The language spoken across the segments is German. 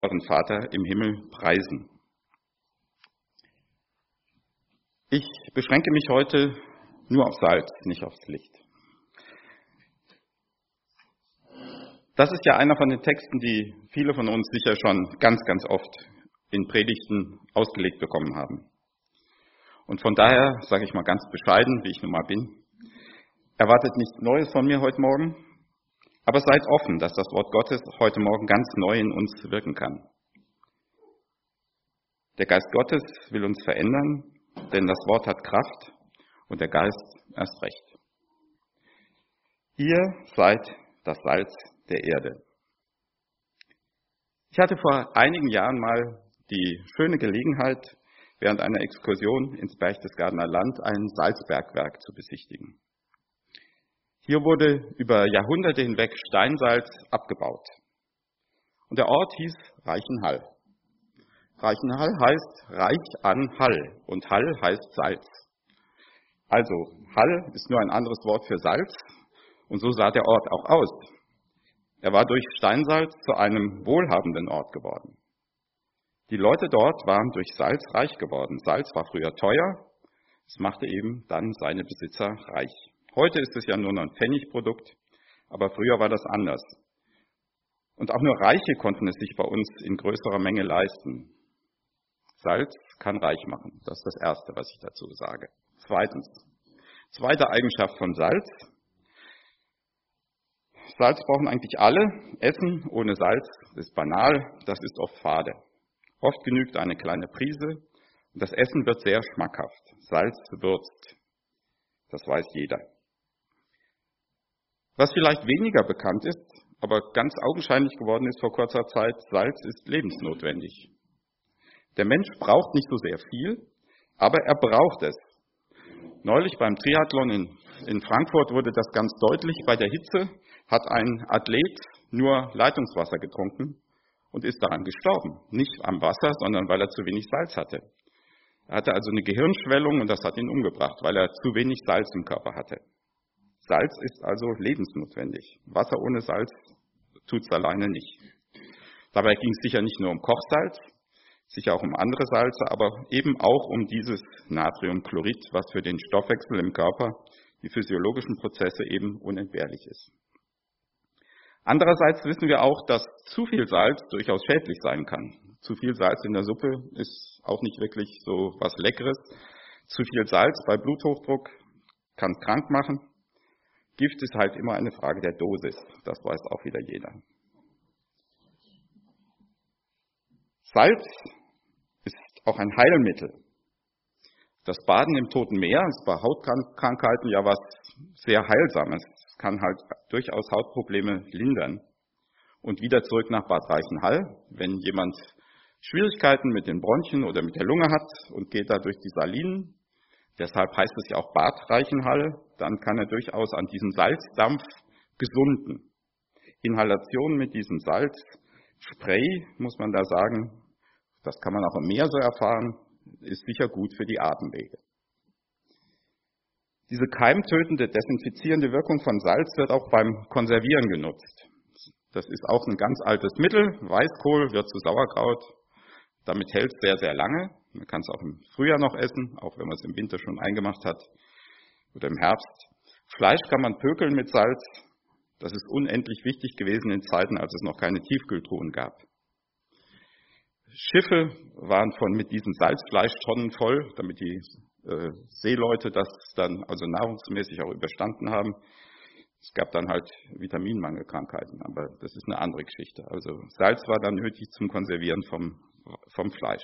euren Vater im Himmel preisen. Ich beschränke mich heute nur auf Salz, nicht aufs Licht. Das ist ja einer von den Texten, die viele von uns sicher schon ganz, ganz oft in Predigten ausgelegt bekommen haben. Und von daher sage ich mal ganz bescheiden, wie ich nun mal bin, erwartet nichts Neues von mir heute Morgen, aber seid offen, dass das Wort Gottes heute Morgen ganz neu in uns wirken kann. Der Geist Gottes will uns verändern, denn das Wort hat Kraft und der Geist erst recht. Ihr seid das Salz der Erde. Ich hatte vor einigen Jahren mal die schöne Gelegenheit, während einer Exkursion ins Berchtesgadener Land ein Salzbergwerk zu besichtigen. Hier wurde über Jahrhunderte hinweg Steinsalz abgebaut. Und der Ort hieß Reichenhall. Reichenhall heißt reich an Hall und Hall heißt Salz. Also Hall ist nur ein anderes Wort für Salz und so sah der Ort auch aus. Er war durch Steinsalz zu einem wohlhabenden Ort geworden. Die Leute dort waren durch Salz reich geworden. Salz war früher teuer, es machte eben dann seine Besitzer reich. Heute ist es ja nur noch ein Pfennigprodukt, aber früher war das anders. Und auch nur Reiche konnten es sich bei uns in größerer Menge leisten. Salz kann reich machen, das ist das Erste, was ich dazu sage. Zweite Eigenschaft von Salz. Salz brauchen eigentlich alle. Essen ohne Salz ist banal, das ist oft fade. Oft genügt eine kleine Prise und das Essen wird sehr schmackhaft. Salz würzt. Das weiß jeder. Was vielleicht weniger bekannt ist, aber ganz augenscheinlich geworden ist vor kurzer Zeit, Salz ist lebensnotwendig. Der Mensch braucht nicht so sehr viel, aber er braucht es. Neulich beim Triathlon in Frankfurt wurde das ganz deutlich. Bei der Hitze hat ein Athlet nur Leitungswasser getrunken und ist daran gestorben. Nicht am Wasser, sondern weil er zu wenig Salz hatte. Er hatte also eine Gehirnschwellung und das hat ihn umgebracht, weil er zu wenig Salz im Körper hatte. Salz ist also lebensnotwendig. Wasser ohne Salz tut es alleine nicht. Dabei ging es sicher nicht nur um Kochsalz, sicher auch um andere Salze, aber eben auch um dieses Natriumchlorid, was für den Stoffwechsel im Körper, die physiologischen Prozesse eben unentbehrlich ist. Andererseits wissen wir auch, dass zu viel Salz durchaus schädlich sein kann. Zu viel Salz in der Suppe ist auch nicht wirklich so was Leckeres. Zu viel Salz bei Bluthochdruck kann krank machen. Gift ist halt immer eine Frage der Dosis, das weiß auch wieder jeder. Salz ist auch ein Heilmittel. Das Baden im Toten Meer ist bei Hautkrankheiten ja was sehr Heilsames. Es kann halt durchaus Hautprobleme lindern. Und wieder zurück nach Bad Reichenhall. Wenn jemand Schwierigkeiten mit den Bronchien oder mit der Lunge hat und geht da durch die Salinen, deshalb heißt es ja auch Bad Reichenhall, dann kann er durchaus an diesem Salzdampf gesunden. Inhalation mit diesem Salzspray, muss man da sagen, das kann man auch im Meer so erfahren, ist sicher gut für die Atemwege. Diese keimtötende, desinfizierende Wirkung von Salz wird auch beim Konservieren genutzt. Das ist auch ein ganz altes Mittel. Weißkohl wird zu Sauerkraut. Damit hält es sehr, sehr lange. Man kann es auch im Frühjahr noch essen, auch wenn man es im Winter schon eingemacht hat oder im Herbst. Fleisch kann man pökeln mit Salz. Das ist unendlich wichtig gewesen in Zeiten, als es noch keine Tiefkühltruhen gab. Schiffe waren mit diesen Salzfleischtonnen voll, damit die Seeleute das dann also nahrungsmäßig auch überstanden haben. Es gab dann halt Vitaminmangelkrankheiten, aber das ist eine andere Geschichte. Also Salz war dann nötig zum Konservieren vom Fleisch.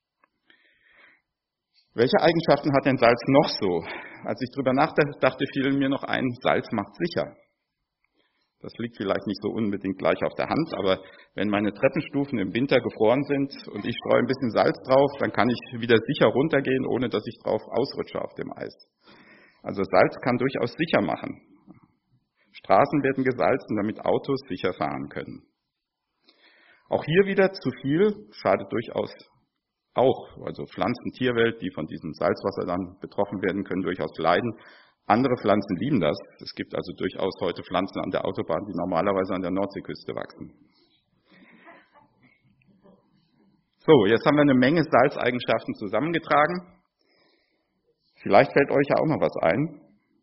Welche Eigenschaften hat denn Salz noch so? Als ich drüber nachdachte, fiel mir noch ein, Salz macht sicher. Das liegt vielleicht nicht so unbedingt gleich auf der Hand, aber wenn meine Treppenstufen im Winter gefroren sind und ich streue ein bisschen Salz drauf, dann kann ich wieder sicher runtergehen, ohne dass ich drauf ausrutsche auf dem Eis. Also Salz kann durchaus sicher machen. Straßen werden gesalzen, damit Autos sicher fahren können. Auch hier wieder zu viel schadet durchaus auch. Also Pflanzen, Tierwelt, die von diesem Salzwasser dann betroffen werden, können durchaus leiden. Andere Pflanzen lieben das. Es gibt also durchaus heute Pflanzen an der Autobahn, die normalerweise an der Nordseeküste wachsen. So, jetzt haben wir eine Menge Salzeigenschaften zusammengetragen. Vielleicht fällt euch ja auch noch was ein.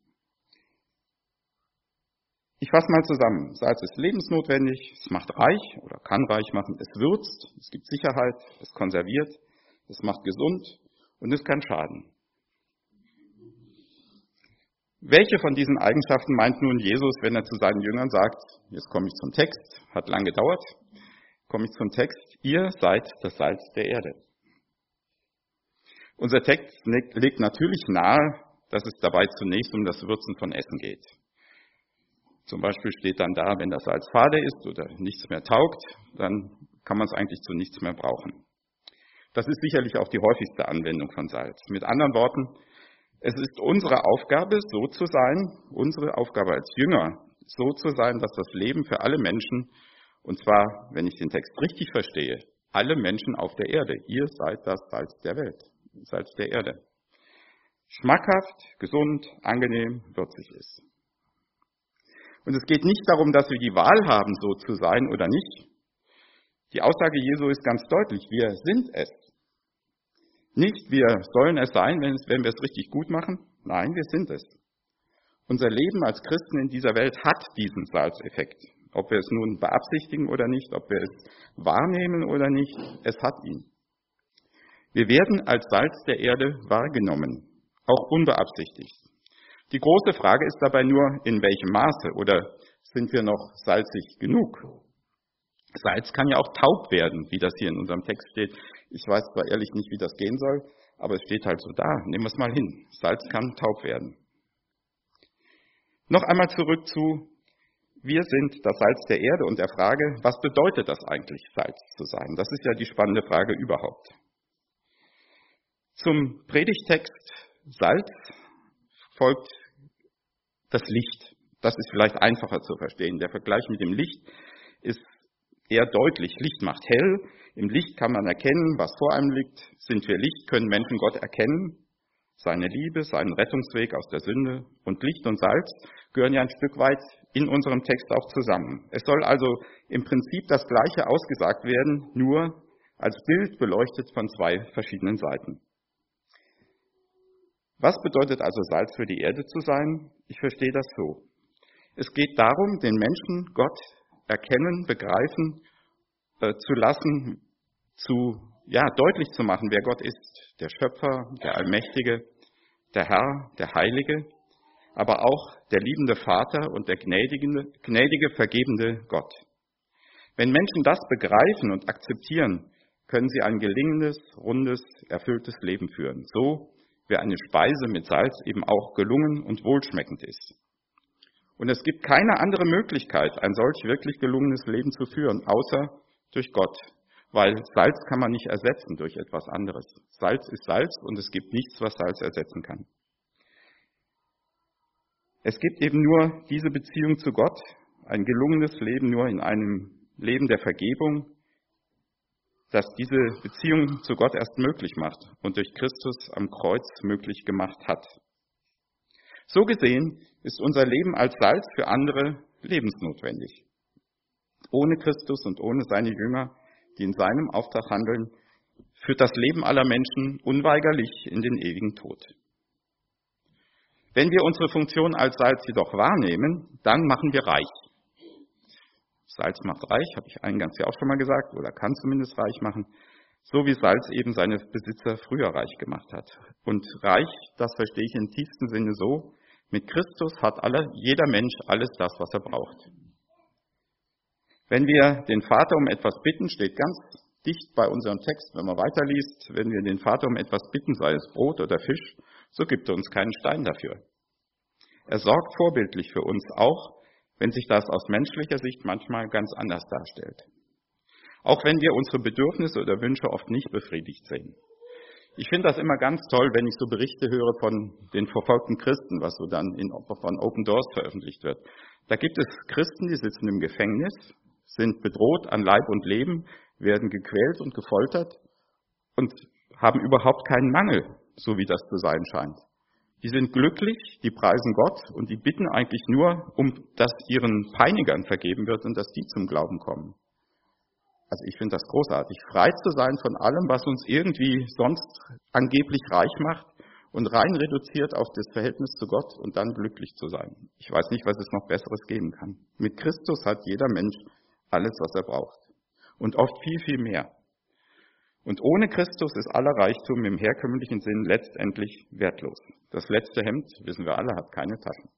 Ich fasse mal zusammen. Salz ist lebensnotwendig, es macht reich oder kann reich machen, es würzt, es gibt Sicherheit, es konserviert, es macht gesund und es kann schaden. Welche von diesen Eigenschaften meint nun Jesus, wenn er zu seinen Jüngern sagt, jetzt komme ich zum Text, hat lang gedauert, komme ich zum Text, ihr seid das Salz der Erde. Unser Text legt natürlich nahe, dass es dabei zunächst um das Würzen von Essen geht. Zum Beispiel steht dann da, wenn das Salz fade ist oder nichts mehr taugt, dann kann man es eigentlich zu nichts mehr brauchen. Das ist sicherlich auch die häufigste Anwendung von Salz. Mit anderen Worten, es ist unsere Aufgabe, so zu sein, unsere Aufgabe als Jünger, so zu sein, dass das Leben für alle Menschen, und zwar, wenn ich den Text richtig verstehe, alle Menschen auf der Erde, ihr seid das Salz der Welt, Salz der Erde, schmackhaft, gesund, angenehm, würzig ist. Und es geht nicht darum, dass wir die Wahl haben, so zu sein oder nicht. Die Aussage Jesu ist ganz deutlich, wir sind es. Nicht, wir sollen es sein, wenn wir es richtig gut machen. Nein, wir sind es. Unser Leben als Christen in dieser Welt hat diesen Salzeffekt. Ob wir es nun beabsichtigen oder nicht, ob wir es wahrnehmen oder nicht, es hat ihn. Wir werden als Salz der Erde wahrgenommen, auch unbeabsichtigt. Die große Frage ist dabei nur, in welchem Maße oder sind wir noch salzig genug? Salz kann ja auch taub werden, wie das hier in unserem Text steht. Ich weiß zwar ehrlich nicht, wie das gehen soll, aber es steht halt so da. Nehmen wir es mal hin. Salz kann taub werden. Noch einmal zurück zu, wir sind das Salz der Erde und der Frage, was bedeutet das eigentlich, Salz zu sein? Das ist ja die spannende Frage überhaupt. Zum Predigtext Salz folgt das Licht. Das ist vielleicht einfacher zu verstehen. Der Vergleich mit dem Licht ist eher deutlich. Licht macht hell. Im Licht kann man erkennen, was vor einem liegt. Sind wir Licht, können Menschen Gott erkennen. Seine Liebe, seinen Rettungsweg aus der Sünde. Und Licht und Salz gehören ja ein Stück weit in unserem Text auch zusammen. Es soll also im Prinzip das Gleiche ausgesagt werden, nur als Bild beleuchtet von zwei verschiedenen Seiten. Was bedeutet also Salz für die Erde zu sein? Ich verstehe das so. Es geht darum, den Menschen Gott erkennen, begreifen zu lassen, deutlich zu machen, wer Gott ist. Der Schöpfer, der Allmächtige, der Herr, der Heilige, aber auch der liebende Vater und der gnädige, vergebende Gott. Wenn Menschen das begreifen und akzeptieren, können sie ein gelingendes, rundes, erfülltes Leben führen. So wie eine Speise mit Salz eben auch gelungen und wohlschmeckend ist. Und es gibt keine andere Möglichkeit, ein solch wirklich gelungenes Leben zu führen, außer durch Gott. Weil Salz kann man nicht ersetzen durch etwas anderes. Salz ist Salz und es gibt nichts, was Salz ersetzen kann. Es gibt eben nur diese Beziehung zu Gott, ein gelungenes Leben nur in einem Leben der Vergebung, das diese Beziehung zu Gott erst möglich macht und durch Christus am Kreuz möglich gemacht hat. So gesehen ist unser Leben als Salz für andere lebensnotwendig. Ohne Christus und ohne seine Jünger, die in seinem Auftrag handeln, führt das Leben aller Menschen unweigerlich in den ewigen Tod. Wenn wir unsere Funktion als Salz jedoch wahrnehmen, dann machen wir reich. Salz macht reich, habe ich eingangs ja auch schon mal gesagt, oder kann zumindest reich machen, so wie Salz eben seine Besitzer früher reich gemacht hat. Und reich, das verstehe ich im tiefsten Sinne so, mit Christus hat jeder Mensch alles das, was er braucht. Wenn wir den Vater um etwas bitten, steht ganz dicht bei unserem Text, wenn man weiterliest, wenn wir den Vater um etwas bitten, sei es Brot oder Fisch, so gibt er uns keinen Stein dafür. Er sorgt vorbildlich für uns, auch wenn sich das aus menschlicher Sicht manchmal ganz anders darstellt. Auch wenn wir unsere Bedürfnisse oder Wünsche oft nicht befriedigt sehen. Ich finde das immer ganz toll, wenn ich so Berichte höre von den verfolgten Christen, was so dann von Open Doors veröffentlicht wird. Da gibt es Christen, die sitzen im Gefängnis, sind bedroht an Leib und Leben, werden gequält und gefoltert und haben überhaupt keinen Mangel, so wie das zu sein scheint. Die sind glücklich, die preisen Gott und die bitten eigentlich nur, dass ihren Peinigern vergeben wird und dass die zum Glauben kommen. Also ich finde das großartig, frei zu sein von allem, was uns irgendwie sonst angeblich reich macht und rein reduziert auf das Verhältnis zu Gott und dann glücklich zu sein. Ich weiß nicht, was es noch Besseres geben kann. Mit Christus hat jeder Mensch alles, was er braucht. Und oft viel, viel mehr. Und ohne Christus ist aller Reichtum im herkömmlichen Sinn letztendlich wertlos. Das letzte Hemd, wissen wir alle, hat keine Taschen.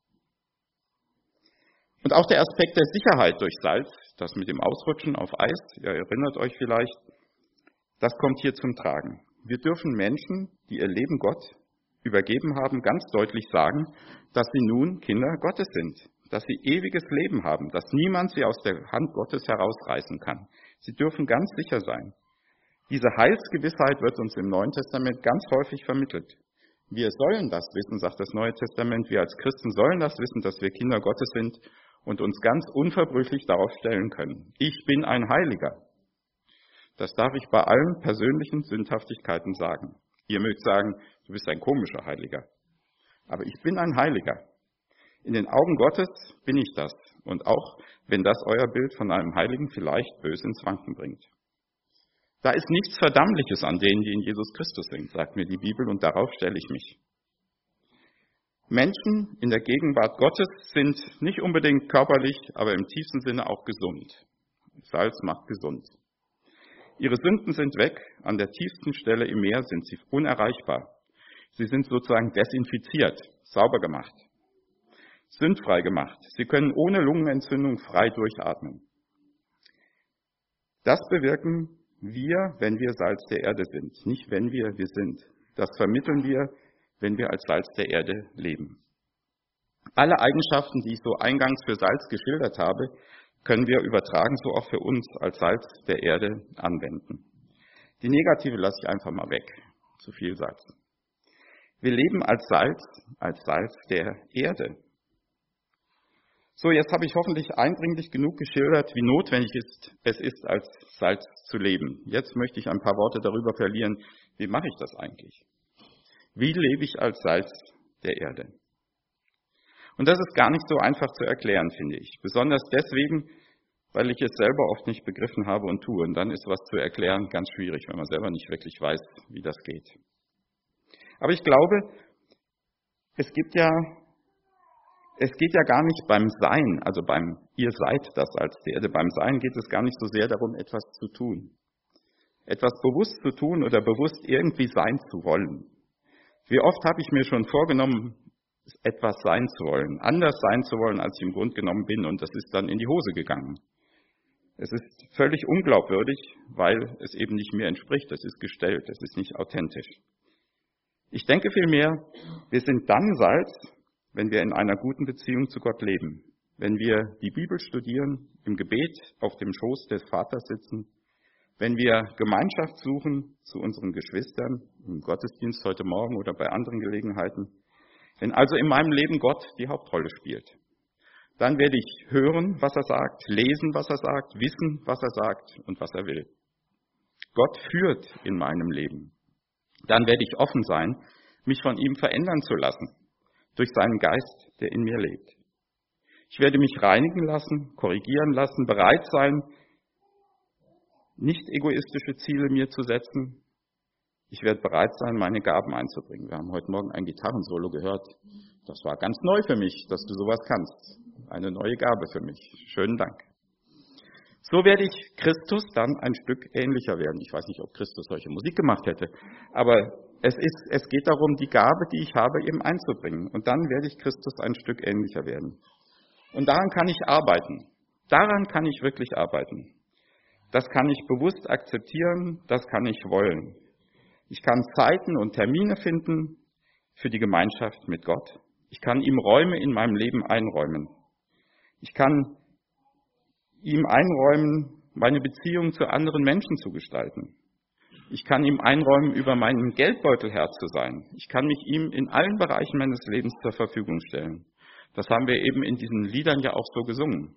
Und auch der Aspekt der Sicherheit durch Salz, das mit dem Ausrutschen auf Eis, ihr erinnert euch vielleicht, das kommt hier zum Tragen. Wir dürfen Menschen, die ihr Leben Gott übergeben haben, ganz deutlich sagen, dass sie nun Kinder Gottes sind, dass sie ewiges Leben haben, dass niemand sie aus der Hand Gottes herausreißen kann. Sie dürfen ganz sicher sein. Diese Heilsgewissheit wird uns im Neuen Testament ganz häufig vermittelt. Wir sollen das wissen, sagt das Neue Testament, wir als Christen sollen das wissen, dass wir Kinder Gottes sind und uns ganz unverbrüchlich darauf stellen können. Ich bin ein Heiliger. Das darf ich bei allen persönlichen Sündhaftigkeiten sagen. Ihr mögt sagen, du bist ein komischer Heiliger. Aber ich bin ein Heiliger. In den Augen Gottes bin ich das. Und auch wenn das euer Bild von einem Heiligen vielleicht böse ins Wanken bringt. Da ist nichts Verdammliches an denen, die in Jesus Christus sind, sagt mir die Bibel, und darauf stelle ich mich. Menschen in der Gegenwart Gottes sind nicht unbedingt körperlich, aber im tiefsten Sinne auch gesund. Salz macht gesund. Ihre Sünden sind weg, an der tiefsten Stelle im Meer sind sie unerreichbar. Sie sind sozusagen desinfiziert, sauber gemacht, sündfrei gemacht. Sie können ohne Lungenentzündung frei durchatmen. Das bewirken wir, wenn wir Salz der Erde sind, nicht wenn wir sind. Das vermitteln wir, wenn wir als Salz der Erde leben. Alle Eigenschaften, die ich so eingangs für Salz geschildert habe, können wir übertragen, so auch für uns als Salz der Erde anwenden. Die negative lasse ich einfach mal weg. Zu viel Salz. Wir leben als Salz der Erde. So, jetzt habe ich hoffentlich eindringlich genug geschildert, wie notwendig es ist, als Salz zu leben. Jetzt möchte ich ein paar Worte darüber verlieren, wie mache ich das eigentlich? Wie lebe ich als Salz der Erde? Und das ist gar nicht so einfach zu erklären, finde ich. Besonders deswegen, weil ich es selber oft nicht begriffen habe und tue. Und dann ist was zu erklären ganz schwierig, wenn man selber nicht wirklich weiß, wie das geht. Aber ich glaube, es geht ja gar nicht beim Sein, also beim ihr seid das als der Erde, beim Sein geht es gar nicht so sehr darum, etwas zu tun. Etwas bewusst zu tun oder bewusst irgendwie sein zu wollen. Wie oft habe ich mir schon vorgenommen, etwas sein zu wollen, anders sein zu wollen, als ich im Grunde genommen bin, und das ist dann in die Hose gegangen. Es ist völlig unglaubwürdig, weil es eben nicht mir entspricht, es ist gestellt, es ist nicht authentisch. Ich denke vielmehr, wir sind dann Salz, wenn wir in einer guten Beziehung zu Gott leben, wenn wir die Bibel studieren, im Gebet auf dem Schoß des Vaters sitzen, wenn wir Gemeinschaft suchen zu unseren Geschwistern, im Gottesdienst heute Morgen oder bei anderen Gelegenheiten, wenn also in meinem Leben Gott die Hauptrolle spielt, dann werde ich hören, was er sagt, lesen, was er sagt, wissen, was er sagt und was er will. Gott führt in meinem Leben. Dann werde ich offen sein, mich von ihm verändern zu lassen, durch seinen Geist, der in mir lebt. Ich werde mich reinigen lassen, korrigieren lassen, bereit sein, nicht egoistische Ziele mir zu setzen. Ich werde bereit sein, meine Gaben einzubringen. Wir haben heute Morgen ein Gitarrensolo gehört. Das war ganz neu für mich, dass du sowas kannst. Eine neue Gabe für mich. Schönen Dank. So werde ich Christus dann ein Stück ähnlicher werden. Ich weiß nicht, ob Christus solche Musik gemacht hätte, aber es geht darum, die Gabe, die ich habe, eben einzubringen. Und dann werde ich Christus ein Stück ähnlicher werden. Und daran kann ich arbeiten. Daran kann ich wirklich arbeiten. Das kann ich bewusst akzeptieren, das kann ich wollen. Ich kann Zeiten und Termine finden für die Gemeinschaft mit Gott. Ich kann ihm Räume in meinem Leben einräumen. Ich kann ihm einräumen, meine Beziehung zu anderen Menschen zu gestalten. Ich kann ihm einräumen, über meinen Geldbeutel Herr zu sein. Ich kann mich ihm in allen Bereichen meines Lebens zur Verfügung stellen. Das haben wir eben in diesen Liedern ja auch so gesungen.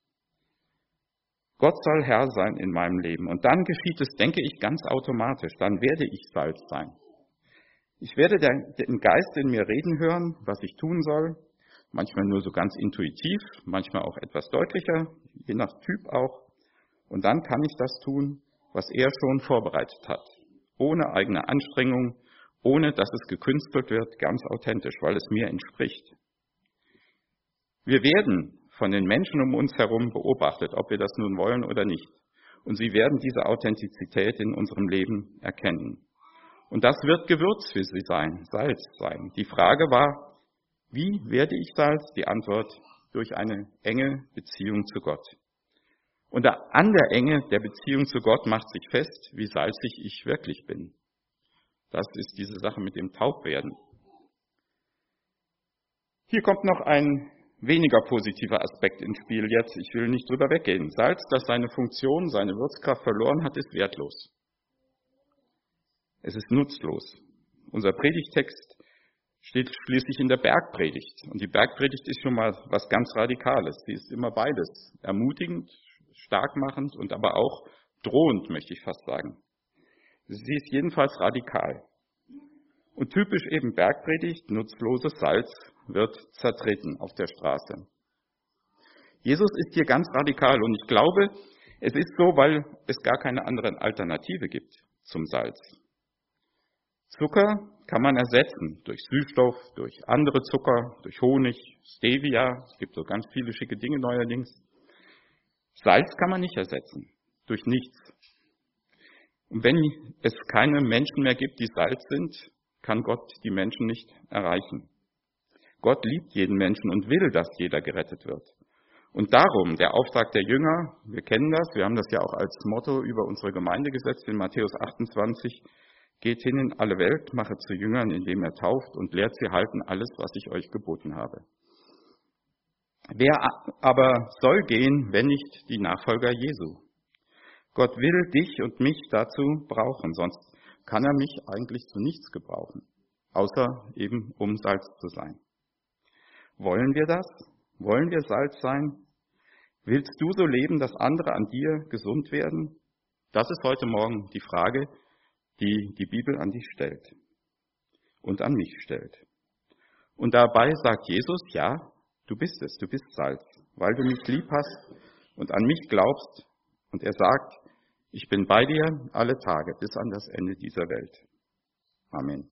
Gott soll Herr sein in meinem Leben. Und dann geschieht es, denke ich, ganz automatisch. Dann werde ich Salz sein. Ich werde den Geist in mir reden hören, was ich tun soll. Manchmal nur so ganz intuitiv, manchmal auch etwas deutlicher, je nach Typ auch. Und dann kann ich das tun, was er schon vorbereitet hat. Ohne eigene Anstrengung, ohne dass es gekünstelt wird, ganz authentisch, weil es mir entspricht. Wir werden von den Menschen um uns herum beobachtet, ob wir das nun wollen oder nicht. Und sie werden diese Authentizität in unserem Leben erkennen. Und das wird Gewürz für sie sein, Salz sein. Die Frage war, wie werde ich Salz? Die Antwort, durch eine enge Beziehung zu Gott. Und an der Enge der Beziehung zu Gott macht sich fest, wie salzig ich wirklich bin. Das ist diese Sache mit dem Taubwerden. Hier kommt noch ein weniger positiver Aspekt ins Spiel jetzt. Ich will nicht drüber weggehen. Salz, das seine Funktion, seine Würzkraft verloren hat, ist wertlos. Es ist nutzlos. Unser Predigtext steht schließlich in der Bergpredigt. Und die Bergpredigt ist schon mal was ganz Radikales. Sie ist immer beides. Ermutigend, starkmachend und aber auch drohend, möchte ich fast sagen. Sie ist jedenfalls radikal. Und typisch eben Bergpredigt, nutzloses Salz wird zertreten auf der Straße. Jesus ist hier ganz radikal und ich glaube, es ist so, weil es gar keine andere Alternative gibt zum Salz. Zucker kann man ersetzen durch Süßstoff, durch andere Zucker, durch Honig, Stevia. Es gibt so ganz viele schicke Dinge neuerdings. Salz kann man nicht ersetzen, durch nichts. Und wenn es keine Menschen mehr gibt, die Salz sind, kann Gott die Menschen nicht erreichen. Gott liebt jeden Menschen und will, dass jeder gerettet wird. Und darum, der Auftrag der Jünger, wir kennen das, wir haben das ja auch als Motto über unsere Gemeinde gesetzt in Matthäus 28, geht hin in alle Welt, mache zu Jüngern, indem er tauft und lehrt sie halten alles, was ich euch geboten habe. Wer aber soll gehen, wenn nicht die Nachfolger Jesu? Gott will dich und mich dazu brauchen, sonst kann er mich eigentlich zu nichts gebrauchen, außer eben um Salz zu sein. Wollen wir das? Wollen wir Salz sein? Willst du so leben, dass andere an dir gesund werden? Das ist heute Morgen die Frage, die die Bibel an dich stellt und an mich stellt. Und dabei sagt Jesus, ja, du bist es, du bist Salz, weil du mich lieb hast und an mich glaubst. Und er sagt, ich bin bei dir alle Tage bis an das Ende dieser Welt. Amen.